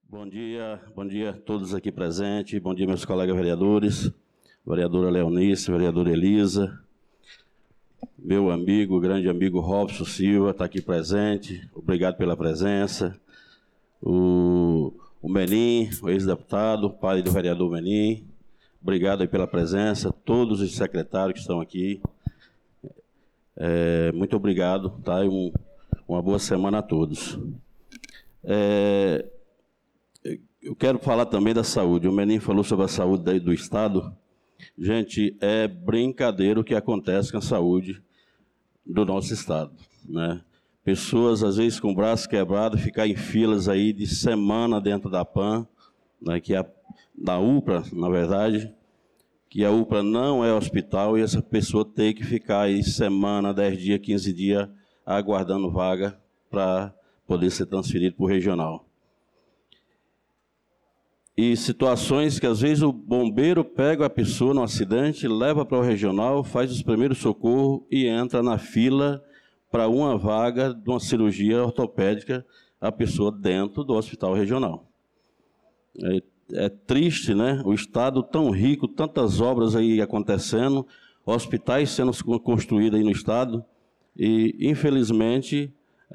Bom dia a todos aqui presentes, bom dia meus colegas vereadores, vereadora Leonice, vereadora Elisa, meu amigo, grande amigo Robson Silva está aqui presente, obrigado pela presença, o Menin, o ex-deputado, pai do vereador Menin, obrigado aí pela presença, todos os secretários que estão aqui, muito obrigado, tá? E uma boa semana a todos. Eu quero falar também da saúde. O Menin falou sobre a saúde do Estado. Gente, é brincadeira o que acontece com a saúde do nosso Estado, né? Pessoas, às vezes, com o braço quebrado, ficar em filas aí de semana dentro da PAN, né, da UPA, na verdade, que a UPA não é hospital e essa pessoa tem que ficar aí semana, 10 dias, 15 dias, aguardando vaga para poder ser transferido para o regional. E situações que, às vezes, o bombeiro pega a pessoa no acidente, leva para o regional, faz os primeiros socorros e entra na fila para uma vaga de uma cirurgia ortopédica, a pessoa dentro do hospital regional. É triste, né? O Estado tão rico, tantas obras aí acontecendo, hospitais sendo construídos aí no Estado, e, infelizmente,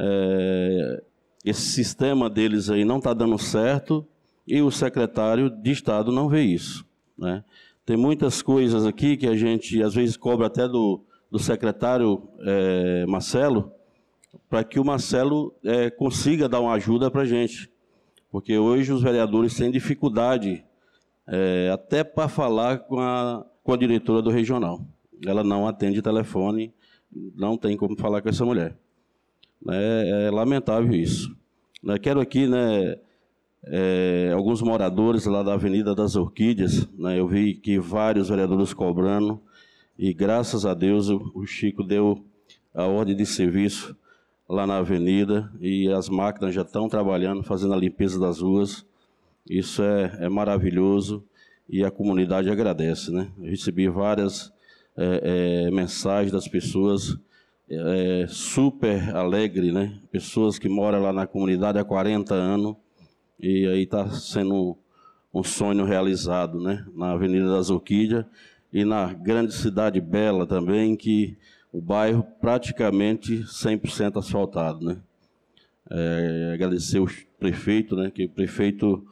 esse sistema deles aí não está dando certo, e o secretário de Estado não vê isso, né? Tem muitas coisas aqui que a gente, às vezes, cobra até do secretário Marcelo, para que o Marcelo consiga dar uma ajuda para a gente. Porque hoje os vereadores têm dificuldade até para falar com a diretora do regional. Ela não atende telefone, não tem como falar com essa mulher. É lamentável isso. Quero aqui, alguns moradores lá da Avenida das Orquídeas, eu vi que vários vereadores cobrando, e graças a Deus o Chico deu a ordem de serviço lá na avenida, e as máquinas já estão trabalhando, fazendo a limpeza das ruas. Isso é maravilhoso, e a comunidade agradece, né? Eu recebi várias mensagens das pessoas super alegres, né? Pessoas que moram lá na comunidade há 40 anos, e aí está sendo um sonho realizado, né? Na Avenida das Orquídeas e na grande cidade bela também, que o bairro praticamente 100% asfaltado, né? Agradecer o prefeito, né? Que o prefeito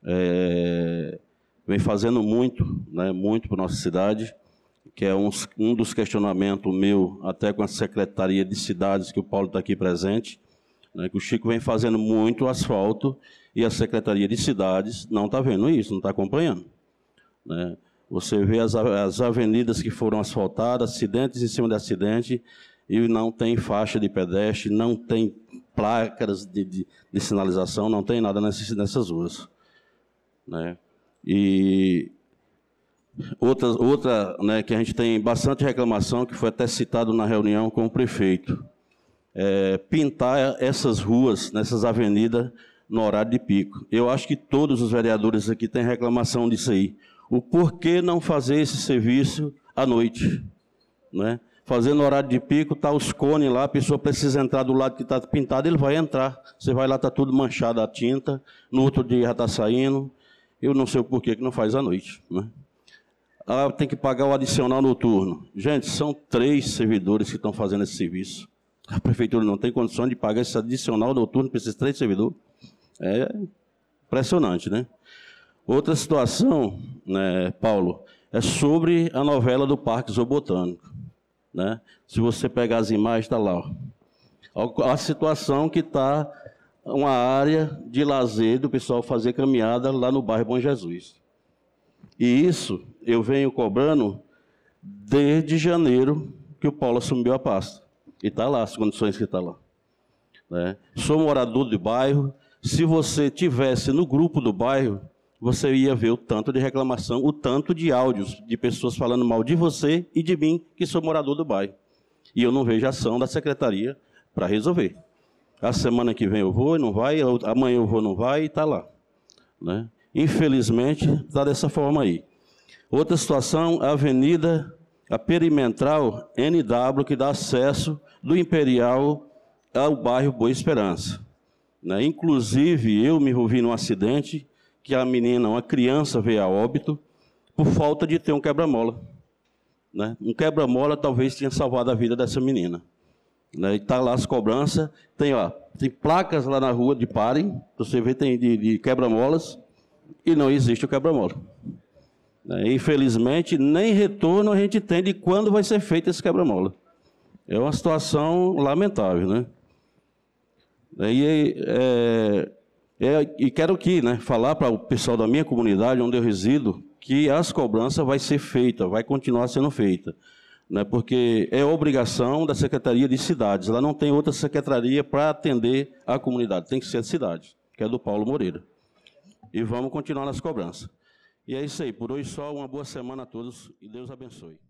vem fazendo muito, né? Muito para a nossa cidade, que é um dos questionamentos meu, até com a Secretaria de Cidades, que o Paulo está aqui presente, né, que o Chico vem fazendo muito asfalto e a Secretaria de Cidades não está vendo isso, não está acompanhando, né? Você vê as avenidas que foram asfaltadas, acidentes em cima de acidente, e não tem faixa de pedestre, não tem placas de sinalização, não tem nada nessas ruas, né? E outra, né, que a gente tem bastante reclamação, que foi até citado na reunião com o prefeito, pintar essas ruas, nessas avenidas, no horário de pico. Eu acho que todos os vereadores aqui têm reclamação disso aí. O porquê não fazer esse serviço à noite, né? Fazer no horário de pico, está os cones lá, a pessoa precisa entrar do lado que está pintado, ele vai entrar. Você vai lá, está tudo manchado a tinta, no outro dia já está saindo. Eu não sei o porquê que não faz à noite, né? Tem que pagar o adicional noturno. Gente, são 3 servidores que estão fazendo esse serviço. A prefeitura não tem condição de pagar esse adicional noturno para esses 3 servidores. É impressionante, né? Outra situação, né, Paulo, é sobre a novela do Parque Zoobotânico, né? Se você pegar as imagens, está lá, ó, a situação que está uma área de lazer do pessoal fazer caminhada lá no bairro Bom Jesus. E isso eu venho cobrando desde janeiro que o Paulo assumiu a pasta. E está lá, as condições que está lá, né? Sou morador do bairro. Se você tivesse no grupo do bairro, você ia ver o tanto de reclamação, o tanto de áudios de pessoas falando mal de você e de mim, que sou morador do bairro. E eu não vejo ação da secretaria para resolver. A semana que vem eu vou e não vai, amanhã eu vou e não vai, e está lá, né? Infelizmente, está dessa forma aí. Outra situação, a avenida, a perimetral NW, que dá acesso do Imperial ao bairro Boa Esperança. né? Inclusive, eu me envolvi num acidente que a menina, uma criança, veio a óbito por falta de ter um quebra-mola, né? Um quebra-mola talvez tenha salvado a vida dessa menina, né? E está lá as cobranças, tem placas lá na rua de parem, você vê, tem de quebra-molas, e não existe o quebra-mola. Infelizmente, nem retorno a gente tem de quando vai ser feito esse quebra-mola. É uma situação lamentável, né? E quero aqui, né, falar para o pessoal da minha comunidade, onde eu resido, que as cobranças vai ser feita, vai continuar sendo feita, né, porque é obrigação da Secretaria de Cidades. Lá não tem outra secretaria para atender a comunidade, tem que ser a cidade, que é do Paulo Moreira. E vamos continuar nas cobranças. E é isso aí, por hoje só, uma boa semana a todos e Deus abençoe.